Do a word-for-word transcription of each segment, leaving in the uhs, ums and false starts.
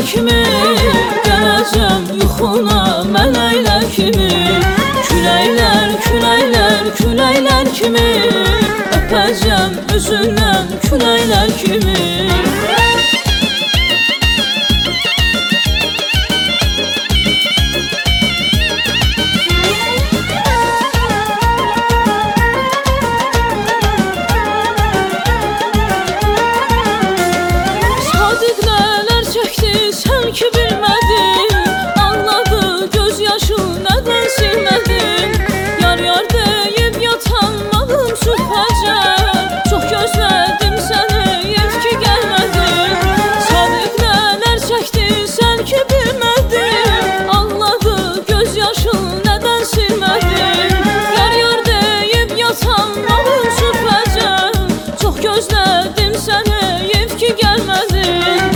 kimi, gələcəm yuxuna mələklər kimi. Küləklər, küləklər, küləklər kimi, öpəcəm üzündən küləklər kimi. Sən ki bilmədin, ağladı göz yaşı nədən silmədin. Yar yar deyib yatan malım sübhəcər, çox gözlədim səni ev ki gəlmədin. Sadiq nələr çəkdi sən ki bilmədin, ağladı göz yaşı nədən silmədin. Yar yar deyib yatan malım sübhəcər, çox gözlədim səni ev ki gəlmədin.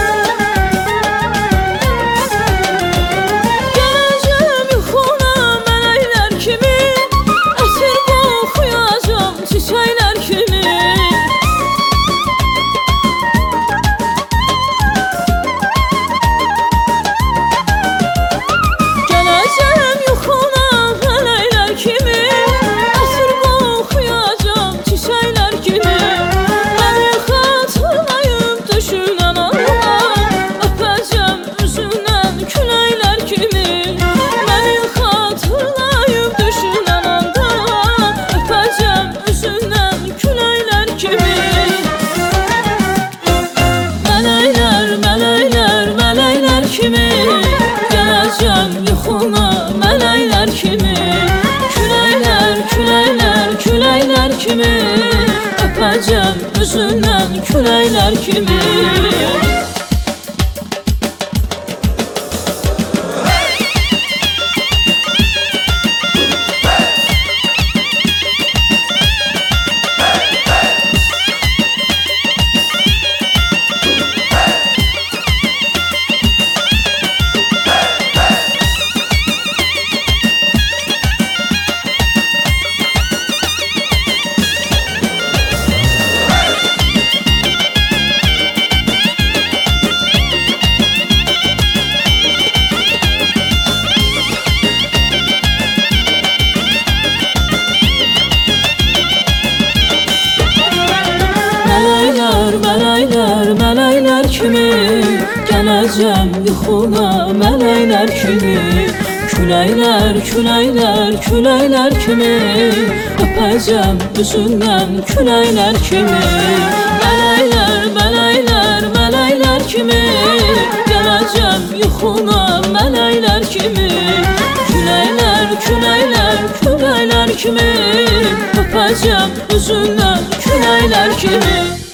Gələcəm yuxuna mələklər kimi. Küləklər, küləklər, küləklər kimi, öpəcəm üzündən küləklər kimi. Mələklər, mələklər kimi, gələcəm yuxuna mələklər kimi. Küləklər, küləklər, küləklər kimi, öpəcəm üzündən küləklər kimi. Mələklər, mələklər, mələklər kimi, gələcəm yuxuna mələklər kimi. Küləklər, küləklər, küləklər kimi, öpəcəm üzündən küləklər kimi.